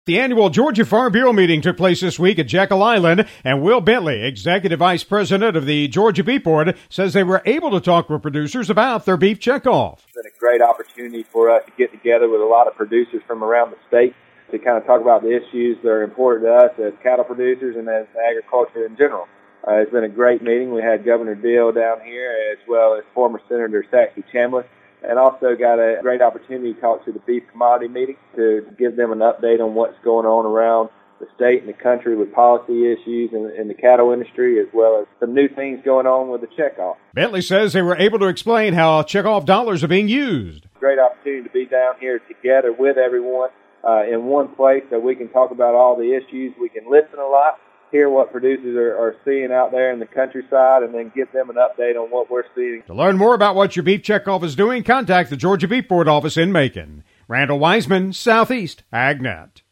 The annual Georgia Farm Bureau meeting took place this week at Jekyll Island, and Will Bentley, Executive Vice President of the Georgia Beef Board, says they were able to talk with producers about their beef checkoff. It's been a great opportunity for us to get together with a lot of producers from around the state to kind of talk about the issues that are important to us as cattle producers and as agriculture in general. It's been a great meeting. We had Governor Deal down here as well as former Senator Saxby Chambliss, and also got a great opportunity to talk to the beef commodity meeting to give them an update on what's going on around the state and the country with policy issues in the cattle industry, as well as some new things going on with the checkoff. Bentley says they were able to explain how checkoff dollars are being used. Great opportunity to be down here together with everyone in one place so we can talk about all the issues. We can listen a lot, hear what producers are seeing out there in the countryside, and then give them an update on what we're seeing. To learn more about what your beef checkoff is doing, contact the Georgia Beef Board office in Macon. Randall Wiseman, Southeast AgNet.